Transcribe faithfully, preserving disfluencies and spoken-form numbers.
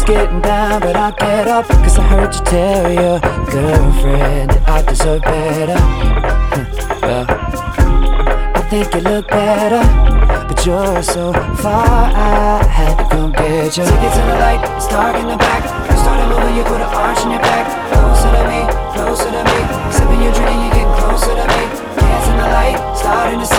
just getting down, but I'll get up, cause I heard you tell your girlfriend that I deserve better. Well, I think you look better, but you're so far, I had to come get you. Take it to the light, it's dark in the back. You started moving, you put an arch in your back. Closer to me, closer to me. Sipping your drink, you getting closer to me. Hands in the light, starting to